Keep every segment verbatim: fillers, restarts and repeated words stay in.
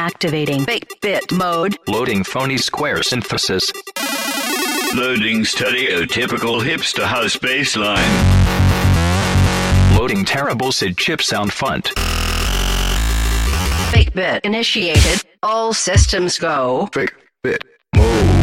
Activating eight-bit mode. Loading phony square synthesis. Loading stereotypical hipster house bassline. Loading terrible S I D chip sound font. eight-bit initiated. All systems go. eight-bit mode.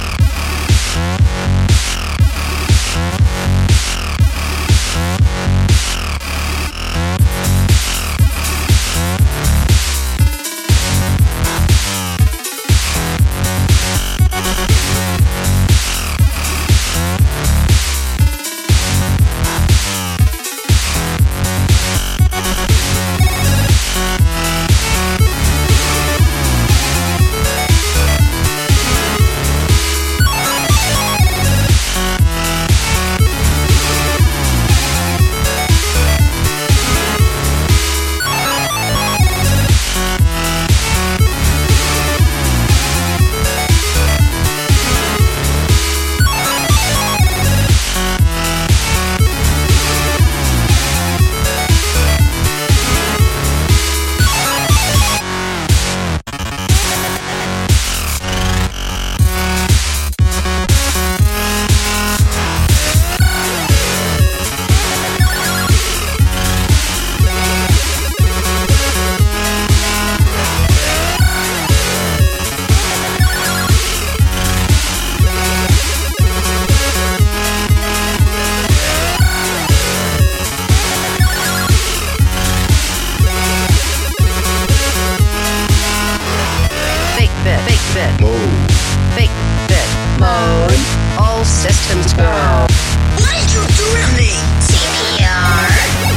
eight-bit mode. eight-bit mode. All systems go. What did you do to me? C P R?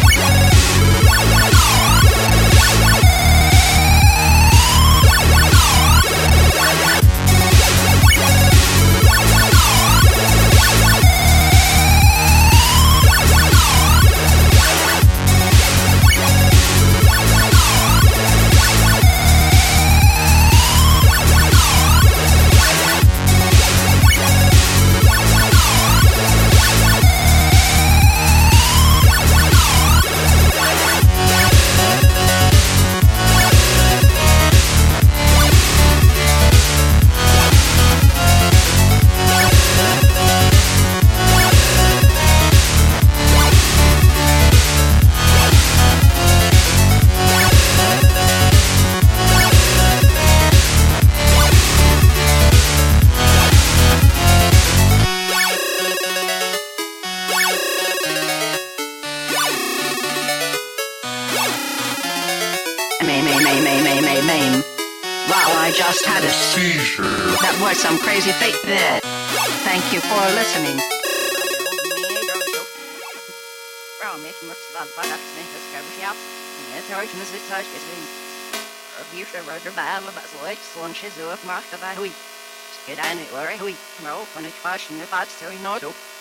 Name. Wow, I just had a seizure. That was some crazy fake bit. Thank you for listening. Get